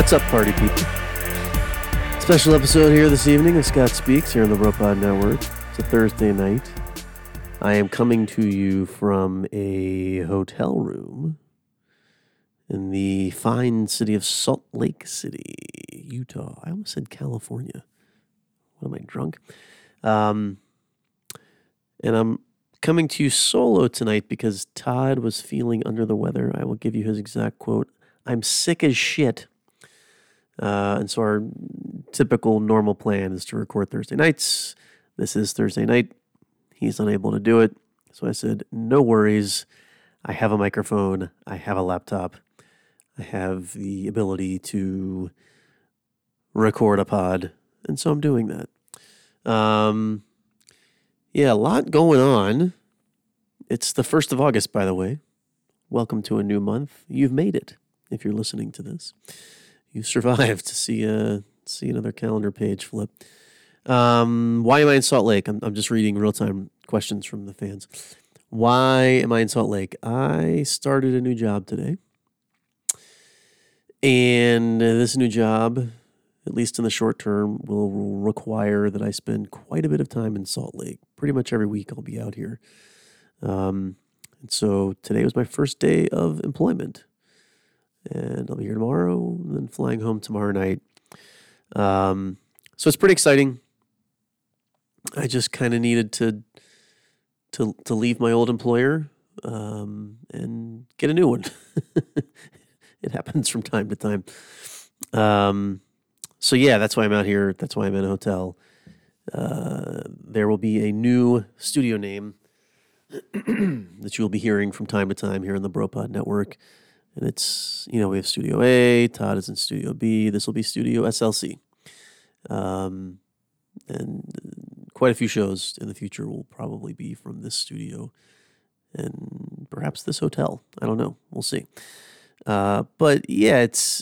What's up, party people? Special episode here this evening of Scott Speaks here on the Bropod Network. It's a Thursday night. I am coming to you from a hotel room in the fine city of Salt Lake City, Utah. I almost said California. What am I, drunk? And I'm coming to you solo tonight because Todd was feeling under the weather. I will give you his exact quote. "I'm sick as shit." And so our typical normal plan is to record Thursday nights. This is Thursday night. He's unable to do it. So I said, no worries. I have a microphone. I have a laptop. I have the ability to record a pod. And so I'm doing that. A lot going on. It's the 1st of August, by the way. Welcome to a new month. You've made it if you're listening to this. You survived to see another calendar page flip. Why am I in Salt Lake? I'm just reading real-time questions from the fans. Why am I in Salt Lake? I started a new job today. And this new job, at least in the short term, will require that I spend quite a bit of time in Salt Lake. Pretty much every week I'll be out here. And so today was my first day of employment. And I'll be here tomorrow, and then flying home tomorrow night. So it's pretty exciting. I just kind of needed to leave my old employer and get a new one. It happens from time to time. So yeah, that's why I'm out here. That's why I'm in a hotel. There will be a new studio name that you'll be hearing from time to time here on the Bropod Network. And it's, we have Studio A, Todd is in Studio B, this will be Studio SLC. And quite a few shows in the future will probably be from this studio and perhaps this hotel. I don't know. We'll see. But yeah, it's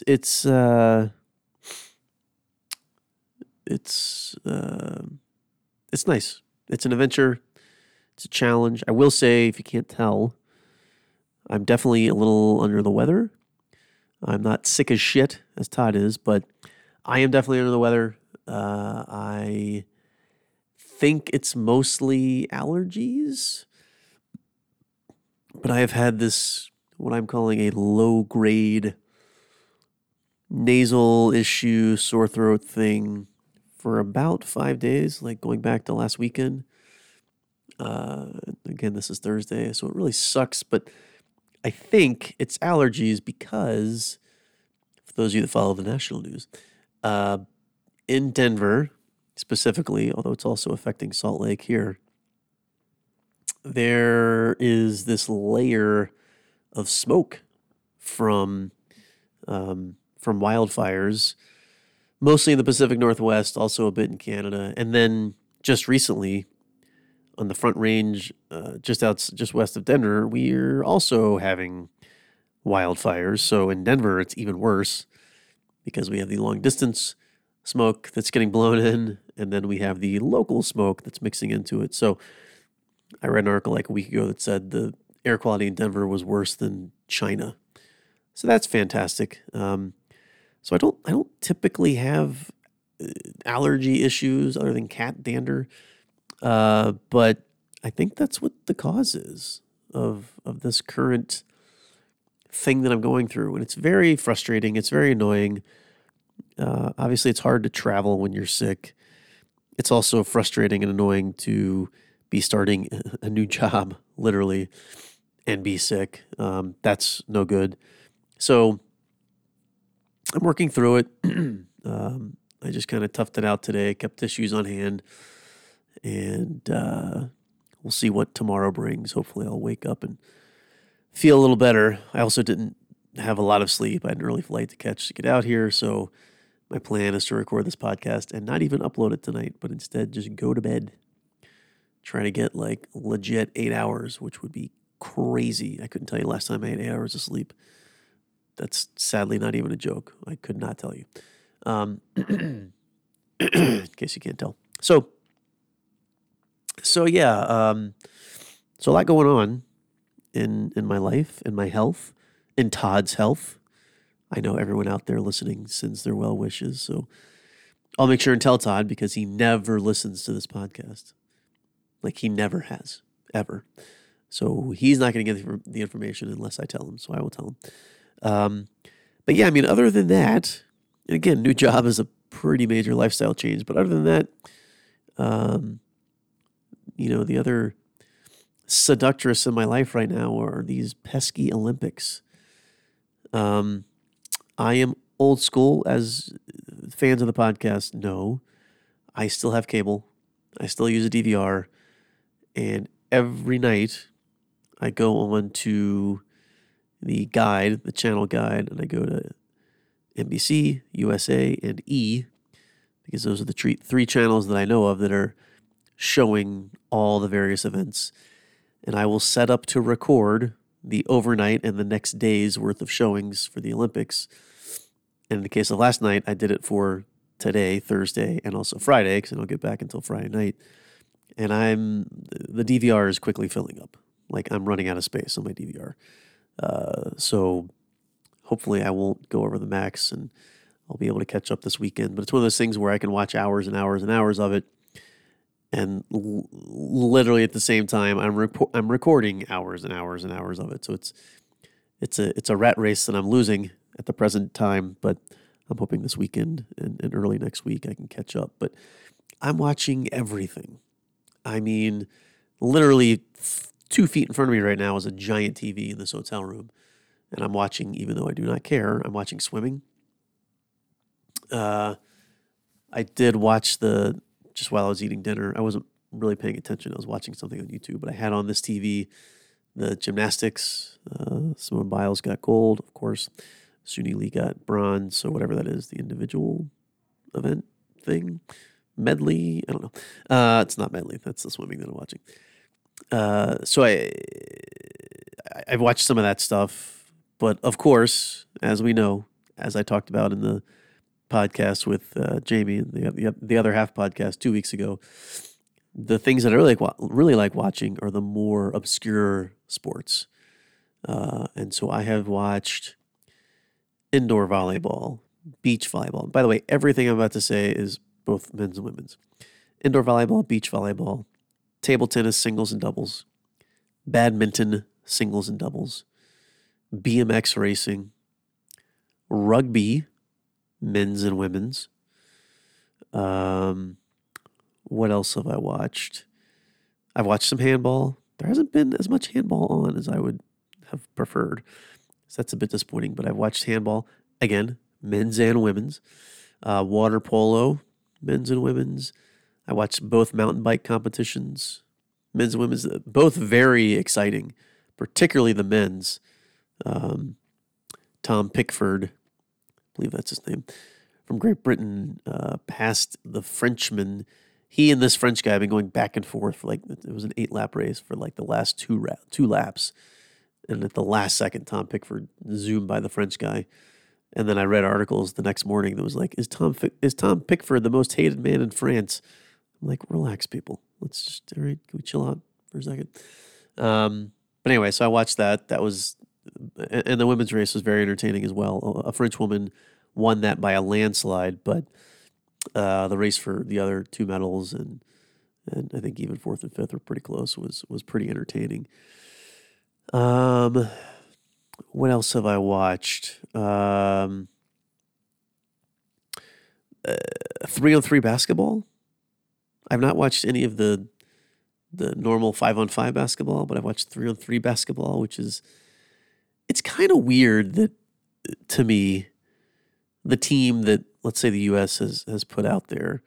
nice. It's an adventure. It's a challenge. I will say, if you can't tell, I'm definitely a little under the weather. I'm not sick as shit, as Todd is, but I am definitely under the weather. I think it's mostly allergies, but I have had this, what I'm calling a low-grade nasal issue, sore throat thing for about 5 days, like going back to last weekend. Again, this is Thursday, so it really sucks, but I think it's allergies because, for those of you that follow the national news, in Denver specifically, although it's also affecting Salt Lake here, there is this layer of smoke from wildfires, mostly in the Pacific Northwest, also a bit in Canada, and then just recently, on the Front Range, just west of Denver, we're also having wildfires. So in Denver, it's even worse because we have the long distance smoke that's getting blown in, and then we have the local smoke that's mixing into it. So I read an article like a week ago that said the air quality in Denver was worse than China. So that's fantastic. So I don't typically have allergy issues other than cat dander. But I think that's what the cause is of this current thing that I'm going through. And it's very frustrating. It's very annoying. Obviously, it's hard to travel when you're sick. It's also frustrating and annoying to be starting a new job, literally, and be sick. That's no good. So I'm working through it. I just kind of toughed it out today, kept tissues on hand. And we'll see what tomorrow brings. Hopefully I'll wake up and feel a little better. I also didn't have a lot of sleep. I had an early flight to catch to get out here. So my plan is to record this podcast and not even upload it tonight, but instead just go to bed. Try to get like legit 8 hours, which would be crazy. I couldn't tell you last time I had 8 hours of sleep. That's sadly not even a joke. I could not tell you. In case you can't tell. So yeah, so a lot going on in my life, in my health, in Todd's health. I know everyone out there listening sends their well wishes, so I'll make sure and tell Todd because he never listens to this podcast. Like he never has, ever. So he's not going to get the information unless I tell him, so I will tell him. But yeah, I mean, other than that, and again, new job is a pretty major lifestyle change, but other than that, the other seductress in my life right now are these pesky Olympics. I am old school, as fans of the podcast know. I still have cable. I still use a DVR. And every night I go on to the channel guide, and I go to NBC, USA, and E, because those are the three channels that I know of that are showing all the various events. And I will set up to record the overnight and the next day's worth of showings for the Olympics. And in the case of last night, I did it for today, Thursday, and also Friday, because I don't get back until Friday night. And the DVR is quickly filling up. Like I'm running out of space on my DVR. So hopefully I won't go over the max and I'll be able to catch up this weekend. But it's one of those things where I can watch hours and hours and hours of it. And literally at the same time, I'm recording hours and hours and hours of it. So it's a rat race that I'm losing at the present time. But I'm hoping this weekend and early next week I can catch up. But I'm watching everything. I mean, literally 2 feet in front of me right now is a giant TV in this hotel room. And I'm watching, even though I do not care, I'm watching swimming. I did watch just while I was eating dinner. I wasn't really paying attention. I was watching something on YouTube, but I had on this TV the gymnastics. Simone Biles got gold, of course. Suni Lee got bronze, so whatever that is, the individual event thing. Medley, I don't know. It's not medley. That's the swimming that I'm watching. So I've watched some of that stuff, but of course, as we know, as I talked about in the podcast with Jamie and the other half podcast 2 weeks ago, the things that I really like watching are the more obscure sports, and so I have watched indoor volleyball, beach volleyball. By the way, everything I'm about to say is both men's and women's. Indoor volleyball, beach volleyball, table tennis, singles and doubles, badminton, singles and doubles, BMX racing, rugby, men's and women's. What else have I watched? I've watched some handball. There hasn't been as much handball on as I would have preferred. So that's a bit disappointing, but I've watched handball, again, men's and women's. Water polo, men's and women's. I watched both mountain bike competitions, men's and women's, both very exciting, particularly the men's. Tom Pickford, I believe that's his name, from Great Britain, passed the Frenchman. He and this French guy have been going back and forth for it was an 8-lap race for the last two laps. And at the last second, Tom Pickford zoomed by the French guy. And then I read articles the next morning that was like, is Tom Pickford the most hated man in France? I'm like, relax, people. Let's just, all right, can we chill out for a second? But anyway, so I watched that. That was, and the women's race was very entertaining as well. A French woman won that by a landslide, but the race for the other 2 medals and I think even 4th and 5th were pretty close. Was pretty entertaining. What else have I watched? 3-on-3 basketball. I've not watched any of the normal 5-on-5 basketball, but I've watched 3-on-3 basketball, it's kind of weird that, to me, the team that, let's say, the U.S. has put out there,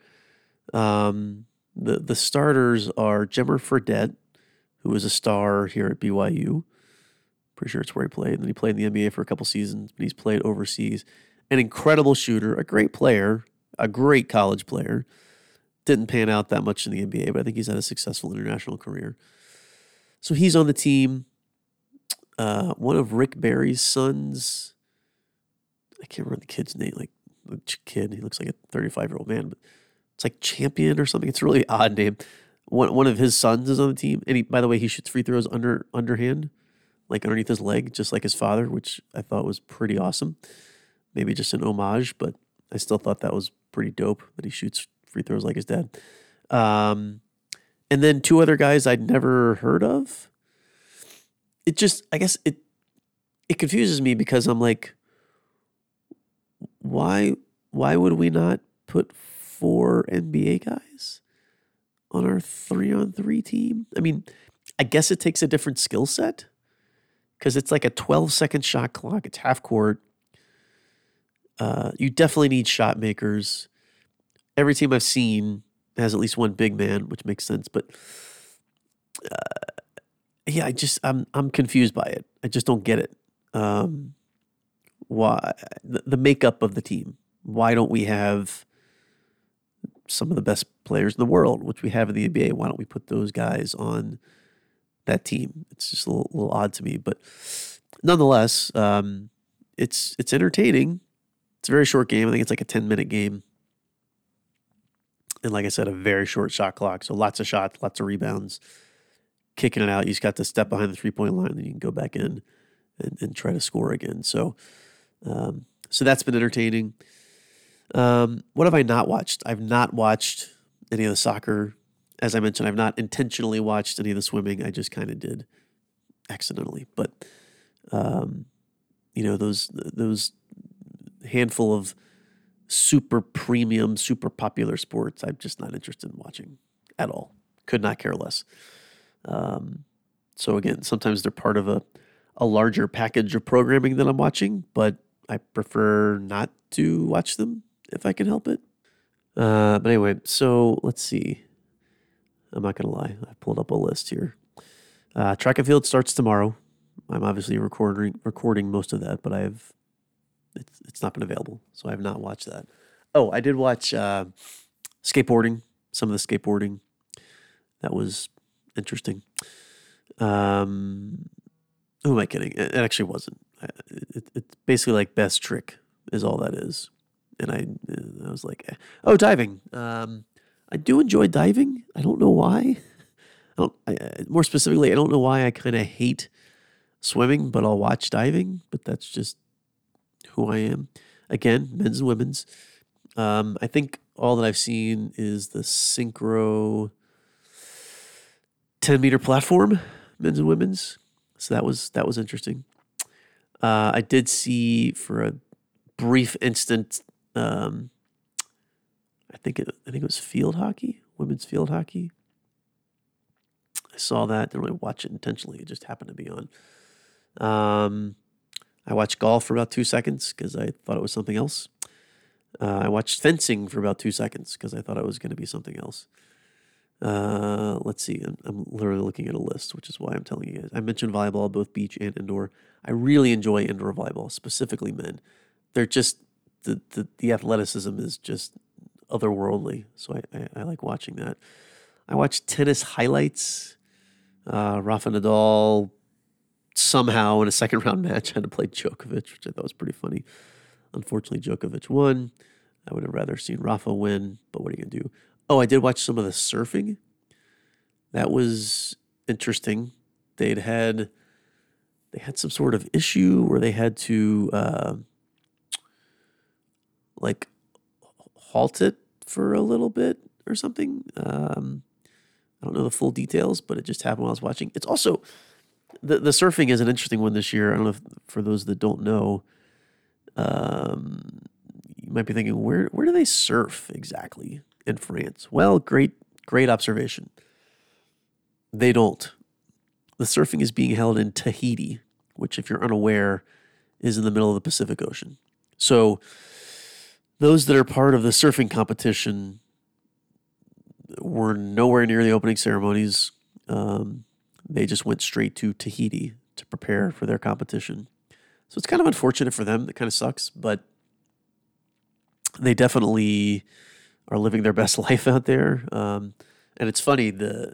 the starters are Jimmer Fredette, who was a star here at BYU. Pretty sure it's where he played. And then he played in the NBA for a couple seasons, but he's played overseas. An incredible shooter, a great player, a great college player. Didn't pan out that much in the NBA, but I think he's had a successful international career. So he's on the team. One of Rick Barry's sons, I can't remember the kid's name, the kid, he looks like a 35-year-old man, but it's like Champion or something. It's a really odd name. One of his sons is on the team, and by the way, he shoots free throws underhand, like underneath his leg, just like his father, which I thought was pretty awesome. maybe just an homage, but I still thought that was pretty dope that he shoots free throws like his dad. Um, and then two other guys I'd never heard of. It just, I guess it confuses me because I'm like, why would we not put 4 NBA guys on our 3-on-3 team? I mean, I guess it takes a different skill set because it's like a 12-second shot clock. It's half court. You definitely need shot makers. Every team I've seen has at least one big man, which makes sense. But yeah, I'm confused by it. I just don't get it. Why the makeup of the team? Why don't we have some of the best players in the world, which we have in the NBA? Why don't we put those guys on that team? It's just a little odd to me, but nonetheless, it's entertaining. It's a very short game. I think it's like a 10-minute game. And like I said, a very short shot clock. So lots of shots, lots of rebounds, kicking it out. You just got to step behind the 3-point line, and you can go back in and try to score again. So that's been entertaining. What have I not watched? I've not watched any of the soccer. As I mentioned, I've not intentionally watched any of the swimming. I just kind of did accidentally. But, those handful of super premium, super popular sports, I'm just not interested in watching at all. Could not care less. So again, sometimes they're part of a larger package of programming that I'm watching, but I prefer not to watch them if I can help it. But anyway, so let's see. I'm not going to lie. I pulled up a list here. Track and field starts tomorrow. I'm obviously recording most of that, but it's not been available, so I have not watched that. Oh, I did watch skateboarding, some of the skateboarding. That was interesting. Who am I kidding? It actually wasn't. It's basically like best trick is all that is. And I was like, oh, diving. I do enjoy diving. I don't know why. More specifically, I don't know why I kind of hate swimming, but I'll watch diving. But that's just who I am. Again, men's and women's. I think all that I've seen is the synchro 10-meter platform, men's and women's. So that was interesting. I did see for a brief instant. I think it was field hockey, women's field hockey. I saw that. Didn't really watch it intentionally. It just happened to be on. I watched golf for about 2 seconds because I thought it was something else. I watched fencing for about 2 seconds because I thought it was going to be something else. Let's see. I'm literally looking at a list, which is why I'm telling you guys. I mentioned volleyball, both beach and indoor. I really enjoy indoor volleyball, specifically men. They're just the athleticism is just otherworldly. So I like watching that. I watched tennis highlights. Rafa Nadal somehow in a second round match had to play Djokovic, which I thought was pretty funny. Unfortunately, Djokovic won. I would have rather seen Rafa win, but what are you going to do? Oh, I did watch some of the surfing. That was interesting. They had some sort of issue where they had to like halt it for a little bit or something. I don't know the full details, but it just happened while I was watching. It's also the surfing is an interesting one this year. I don't know if, for those that don't know, you might be thinking, where do they surf exactly in France? Well, great observation. They don't. The surfing is being held in Tahiti, which, if you're unaware, is in the middle of the Pacific Ocean. So those that are part of the surfing competition were nowhere near the opening ceremonies. They just went straight to Tahiti to prepare for their competition. So it's kind of unfortunate for them. It kind of sucks, but they definitely are living their best life out there. And it's funny, the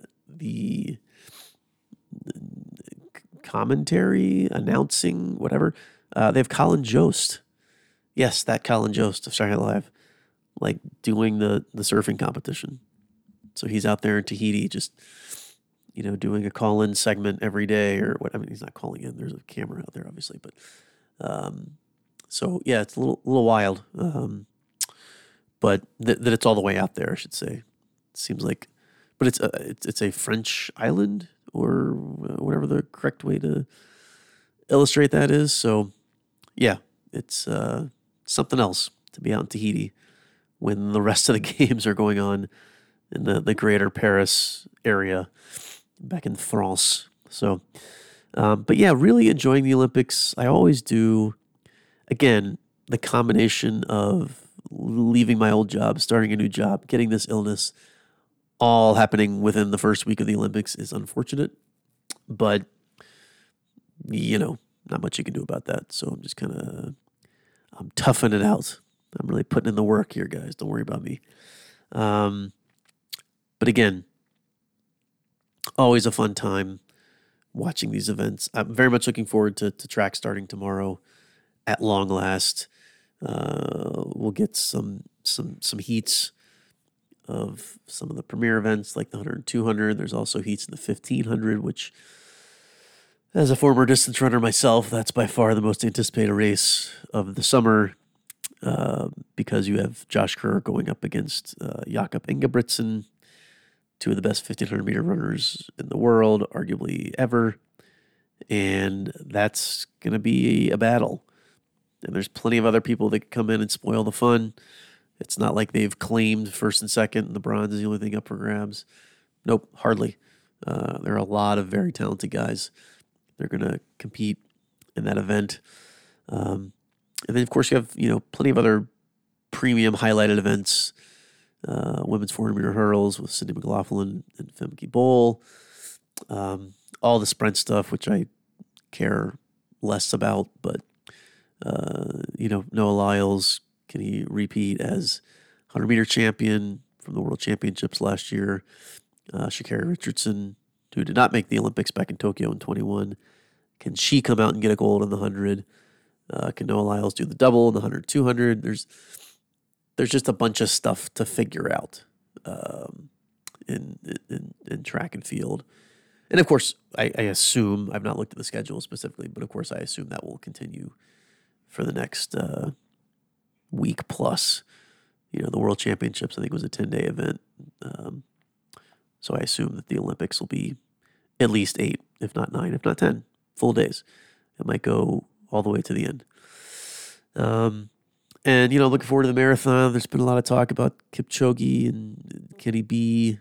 commentary, announcing, whatever, they have Colin Jost. Yes, that Colin Jost of Saturday Night Live, like doing the surfing competition. So he's out there in Tahiti just, doing a call-in segment every day or what. I mean, he's not calling in. There's a camera out there, obviously, but So yeah, it's a little wild, but that it's all the way out there, I should say. It seems like, but it's a French island or whatever the correct way to illustrate that is. So yeah, it's something else to be out in Tahiti when the rest of the games are going on in the greater Paris area back in France. So, but yeah, really enjoying the Olympics. I always do. Again, the combination of leaving my old job, starting a new job, getting this illness, all happening within the first week of the Olympics is unfortunate. But, not much you can do about that. So I'm just I'm toughing it out. I'm really putting in the work here, guys. Don't worry about me. But again, always a fun time watching these events. I'm very much looking forward to track starting tomorrow at long last. We'll get some heats of some of the premier events like the 100 and 200. There's also heats in the 1500, which, as a former distance runner myself, that's by far the most anticipated race of the summer because you have Josh Kerr going up against Jakob Ingebrigtsen, two of the best 1500-meter runners in the world, arguably ever. And that's going to be a battle. And there's plenty of other people that can come in and spoil the fun. It's not like they've claimed first and second and the bronze is the only thing up for grabs. Nope, hardly. There are a lot of very talented guys. They're going to compete in that event. And then, of course, you have plenty of other premium highlighted events. Women's 400-meter hurdles with Sydney McLaughlin and Femke Bol. All the sprint stuff, which I care less about, but Noah Lyles, can he repeat as 100-meter champion from the World Championships last year? Sha'Carri Richardson, who did not make the Olympics back in Tokyo in 21, can she come out and get a gold in the 100? Can Noah Lyles do the double in the 100, 200? There's just a bunch of stuff to figure out in track and field. And of course, I assume, I've not looked at the schedule specifically, but of course I assume that will continue for the next week plus. The World Championships, I think, was a 10-day event. So I assume that the Olympics will be at least 8, if not 9, if not 10 full days. It might go all the way to the end. And, looking forward to the marathon. There's been a lot of talk about Kipchoge and can he be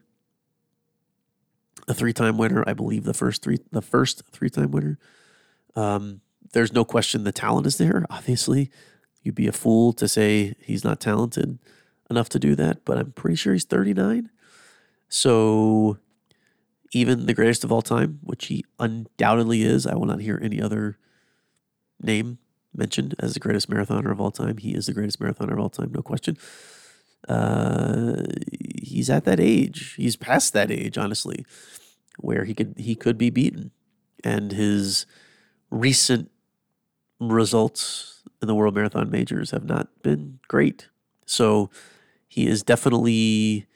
a 3-time winner? I believe the first 3-time winner. There's no question the talent is there. Obviously, you'd be a fool to say he's not talented enough to do that, but I'm pretty sure he's 39. So even the greatest of all time, which he undoubtedly is, I will not hear any other name mentioned as the greatest marathoner of all time. He is the greatest marathoner of all time, no question. He's at that age. He's past that age, honestly, where he could be beaten. And his recent results in the World Marathon Majors have not been great. So he is definitely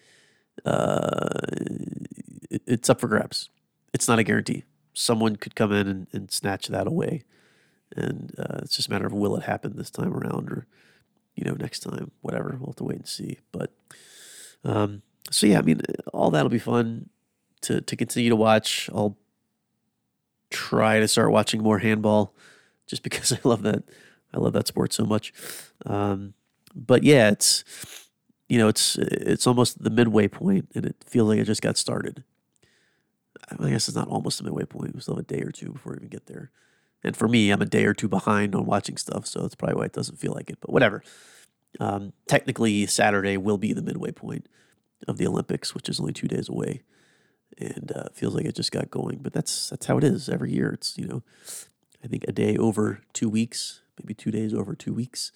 it's up for grabs. It's not a guarantee. Someone could come in and snatch that away. And it's just a matter of will it happen this time around or, next time, whatever. We'll have to wait and see. But so, yeah, I mean, all that'll be fun to continue to watch. I'll try to start watching more handball just because I love that. I love that sport so much. But yeah, it's almost the midway point, and it feels like it just got started. I guess it's not almost the midway point. We still have a day or two before we even get there. And for me, I'm a day or two behind on watching stuff, so that's probably why it doesn't feel like it. But whatever. Technically, Saturday will be the midway point of the Olympics, which is only 2 days away, and it feels like it just got going. But that's how it is every year. It's I think a day over 2 weeks, maybe 2 days over 2 weeks.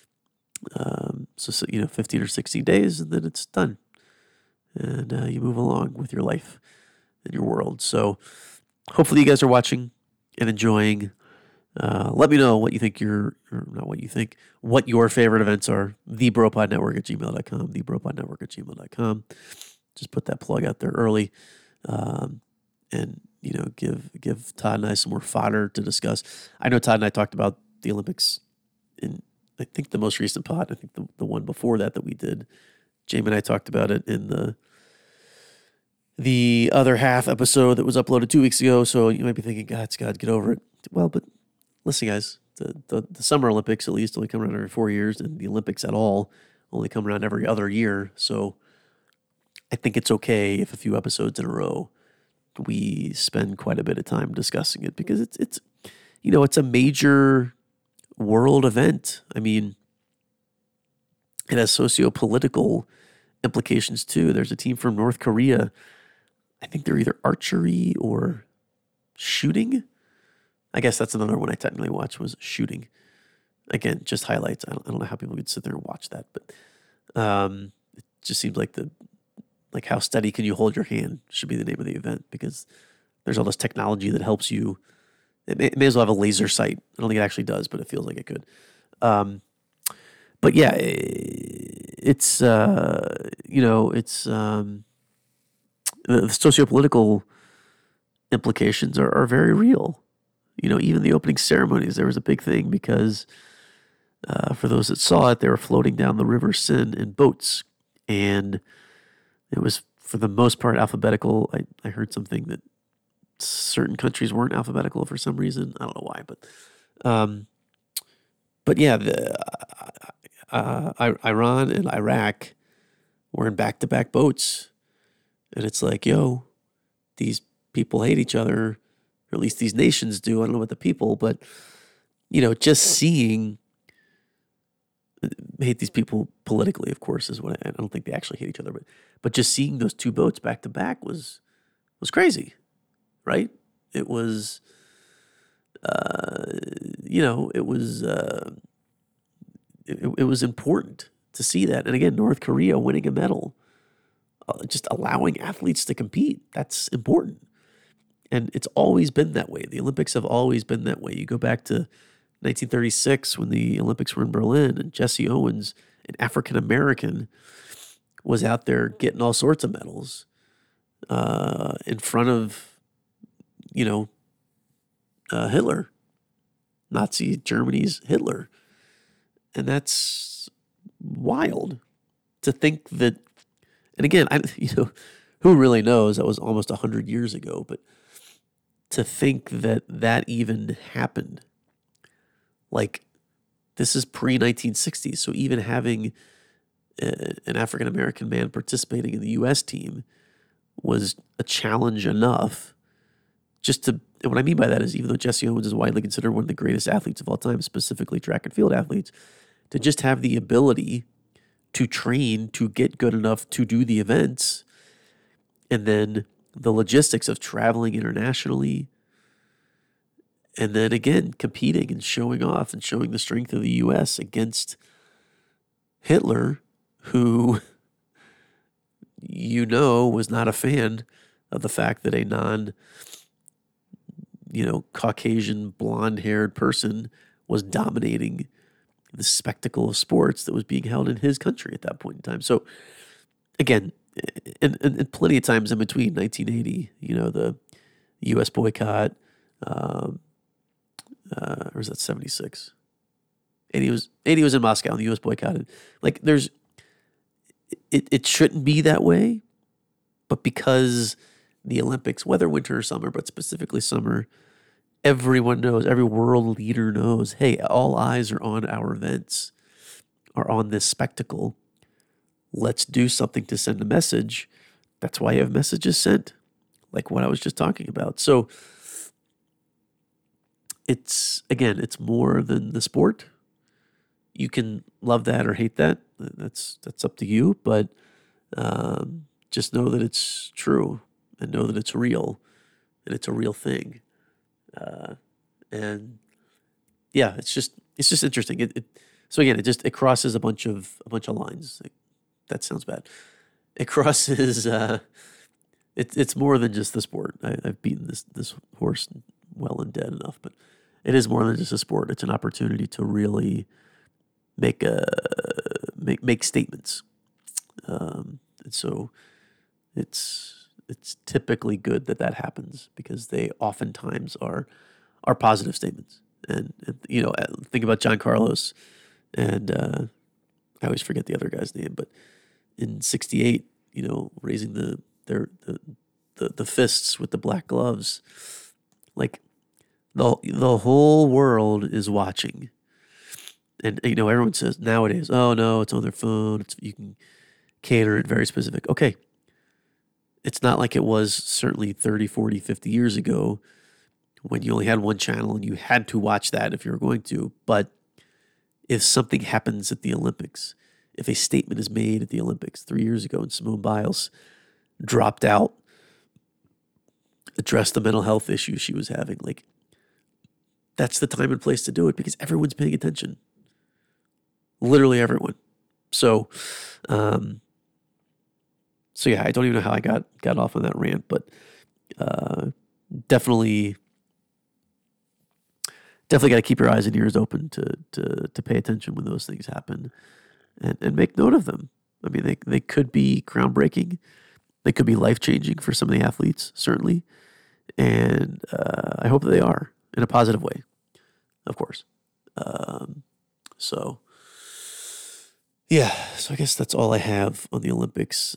So 15 or 16 days, and then it's done, and you move along with your life and your world. So hopefully you guys are watching and enjoying. Let me know what you think what your favorite events are. TheBropodNetwork@gmail.com, TheBropodNetwork@gmail.com. Just put that plug out there early, and give Todd and I some more fodder to discuss. I know Todd and I talked about the Olympics in I think the most recent pod. I think the one before that we did. Jamie and I talked about it in the other half episode that was uploaded 2 weeks ago. So you might be thinking, God, Scott, get over it. Well, but listen, guys, the Summer Olympics at least only come around every 4 years, and the Olympics at all only come around every other year. So I think it's okay if a few episodes in a row we spend quite a bit of time discussing it, because it's it's a major world event. I mean, it has socio-political implications too. There's a team from North Korea. I think they're either archery or shooting. I guess that's another one I technically watched, was shooting. Again, just highlights. I don't know how people could sit there and watch that, but it just seems like how steady can you hold your hand should be the name of the event, because there's all this technology that helps you. It may as well have a laser sight. I don't think it actually does, but it feels like it could. But yeah, it's the sociopolitical implications are very real. Even the opening ceremonies, there was a big thing because for those that saw it, they were floating down the River Seine in boats, and it was for the most part alphabetical. I heard something that certain countries weren't alphabetical for some reason. I don't know why, but yeah, Iran and Iraq were in back-to-back boats, and it's like, yo, these people hate each other, or at least these nations do. I don't know about the people, but just seeing hate these people politically, of course, is what I don't think they actually hate each other, but just seeing those two boats back to back was crazy, right? It was, it was important to see that. And again, North Korea winning a medal, just allowing athletes to compete, that's important. And it's always been that way. The Olympics have always been that way. You go back to 1936 when the Olympics were in Berlin, and Jesse Owens, an African American, was out there getting all sorts of medals in front of, Hitler, Nazi Germany's Hitler. And that's wild to think that. And again, who really knows? That was almost 100 years ago, but to think that even happened. Like, this is pre-1960s, so even having an African-American man participating in the U.S. team was a challenge enough just to, and what I mean by that is, even though Jesse Owens is widely considered one of the greatest athletes of all time, specifically track and field athletes, to just have the ability to train, to get good enough to do the events, and then the logistics of traveling internationally, and then again, competing and showing off and showing the strength of the U.S. against Hitler, who, was not a fan of the fact that a Caucasian blonde-haired person was dominating the spectacle of sports that was being held in his country at that point in time. So again, and plenty of times in between 1980, the U.S. boycott, or was that 76? 80 was in Moscow, and the U.S. boycotted. Like, it shouldn't be that way, but because the Olympics, whether winter or summer, but specifically summer, everyone knows, every world leader knows, hey, all eyes are on our events, are on this spectacle. Let's do something to send a message. That's why you have messages sent, like what I was just talking about. So it's more than the sport. You can love that or hate that. That's up to you. But just know that it's true, and know that it's real, and it's a real thing. And yeah, it's just interesting. So again, it crosses a bunch of lines. That sounds bad. It crosses. It's more than just the sport. I've beaten this horse well and dead enough, but it is more than just a sport. It's an opportunity to really make statements. And so it's typically good that happens, because they oftentimes are positive statements. and think about John Carlos, and I always forget the other guy's name, but in '68, raising the fists with the black gloves, like the whole world is watching. And everyone says nowadays, oh no, it's on their phone. You can cater it very specific. Okay. It's not like it was certainly 30, 40, 50 years ago when you only had one channel and you had to watch that if you were going to. But if something happens at the Olympics, if a statement is made at the Olympics 3 years ago and Simone Biles dropped out, addressed the mental health issues she was having, like, that's the time and place to do it because everyone's paying attention. Literally everyone. So yeah, I don't even know how I got off on that rant, but definitely got to keep your eyes and ears open to pay attention when those things happen, and make note of them. I mean, they could be groundbreaking, they could be life changing for some of the athletes, certainly, and I hope that they are in a positive way, of course. So. Yeah, so I guess that's all I have on the Olympics.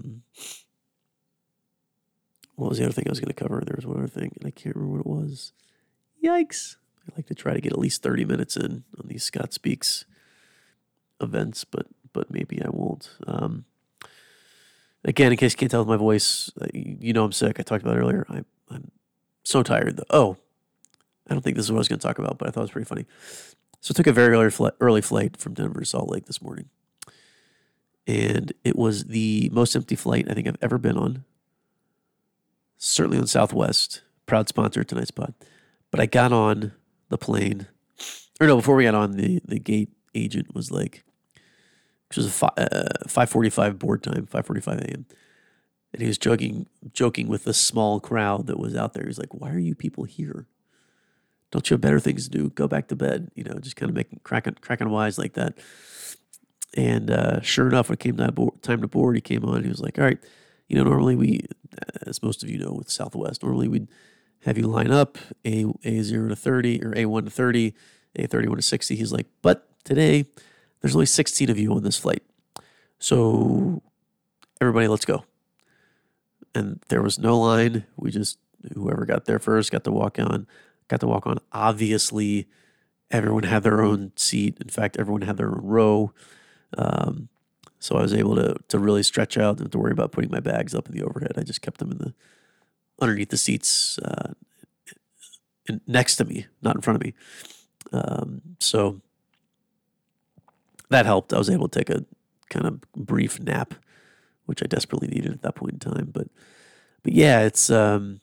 What was the other thing I was going to cover? There was one other thing, and I can't remember what it was. Yikes. I like to try to get at least 30 minutes in on these Scott Speaks events, but maybe I won't. Again, in case you can't tell with my voice, I'm sick. I talked about it earlier. I'm so tired. Oh, I don't think this is what I was going to talk about, but I thought it was pretty funny. So I took a very early flight from Denver to Salt Lake this morning. And it was the most empty flight I think I've ever been on. Certainly on Southwest, proud sponsor of tonight's pod. But I got on the plane, or no, before we got on, the gate agent was like, it was a 5:45 board time, 5:45 a.m. And he was joking with the small crowd that was out there. He's like, "Why are you people here? Don't you have better things to do? Go back to bed." Just kind of cracking wise like that. And sure enough, when it came time to board, he came on. He was like, "All right, normally we, as most of you know, with Southwest, normally we'd have you line up A0 to 30 or A1 to 30, A31 to 60." He's like, "But today, there's only 16 of you on this flight, so everybody, let's go." And there was no line. We just, whoever got there first got to walk on. Obviously, everyone had their own seat. In fact, everyone had their own row. So I was able to really stretch out and to worry about putting my bags up in the overhead. I just kept them underneath the seats, next to me, not in front of me. So that helped. I was able to take a kind of brief nap, which I desperately needed at that point in time. But yeah, it's a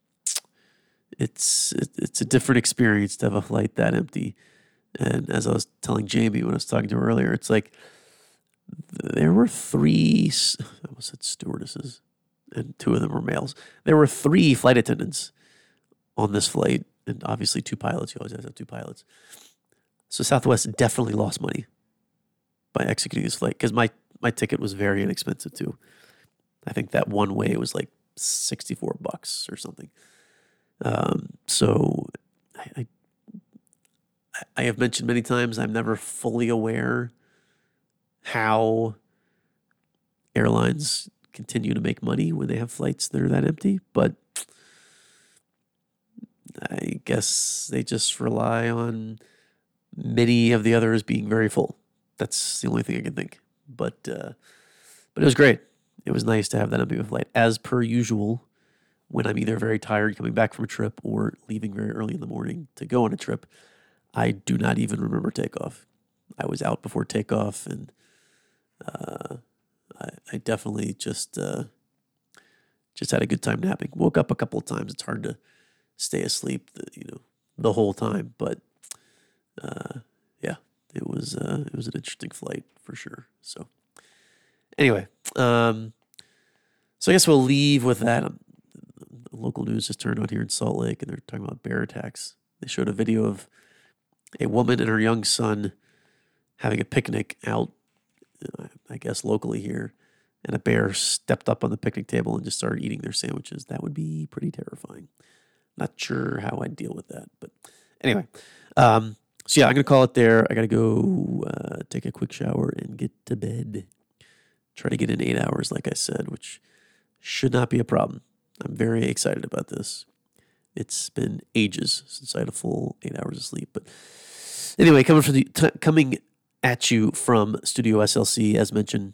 different experience to have a flight that empty. And as I was telling Jamie when I was talking to her earlier, it's like there were three, I almost said stewardesses, and two of them were males. There were three flight attendants on this flight, and obviously two pilots. You always have to have two pilots. So Southwest definitely lost money by executing this flight because my ticket was very inexpensive too. I think that one way was like $64 or something. So I have mentioned many times I'm never fully aware how airlines continue to make money when they have flights that are that empty, but I guess they just rely on many of the others being very full. That's the only thing I can think. But it was great. It was nice to have that empty flight. As per usual, when I'm either very tired coming back from a trip or leaving very early in the morning to go on a trip, I do not even remember takeoff. I was out before takeoff, and I definitely just had a good time napping. Woke up a couple of times. It's hard to stay asleep, the whole time. But yeah, it was an interesting flight for sure. So anyway, so I guess we'll leave with that. Local news just turned on here in Salt Lake, and they're talking about bear attacks. They showed a video of a woman and her young son having a picnic out, I guess, locally here, and a bear stepped up on the picnic table and just started eating their sandwiches. That would be pretty terrifying. Not sure how I'd deal with that. But Anyway, so yeah, I'm gonna call it there. I gotta go take a quick shower and get to bed. Try to get in 8 hours, like I said, which should not be a problem. I'm very excited about this. It's been ages since I had a full 8 hours of sleep. But anyway, coming at you from Studio SLC, as mentioned.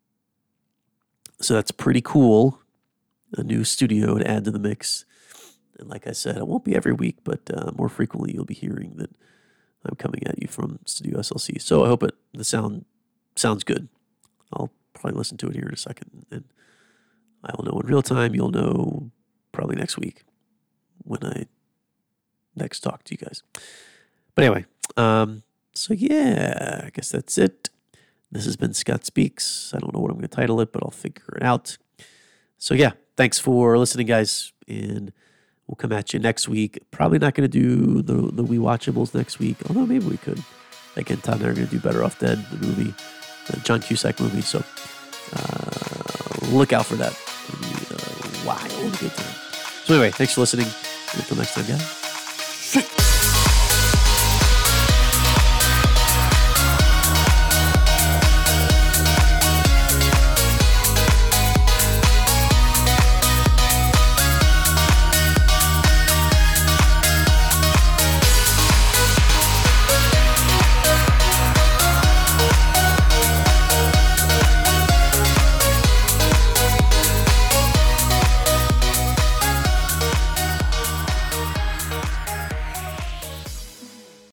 So that's pretty cool. A new studio to add to the mix. And like I said, it won't be every week, but more frequently you'll be hearing that I'm coming at you from Studio SLC. So I hope the sound sounds good. I'll probably listen to it here in a second, and I'll know in real time. You'll know probably next week when I next talk to you guys. But anyway, so yeah, I guess that's it. This has been Scott Speaks. I don't know what I'm going to title it, but I'll figure it out. So yeah, thanks for listening, guys, and we'll come at you next week. Probably not going to do the We Watchables next week, although maybe we could. Again, Todd and I are going to do Better Off Dead, the movie, the John Cusack movie. So look out for that. It'll be a wild good time. So anyway, thanks for listening. Until next time, guys.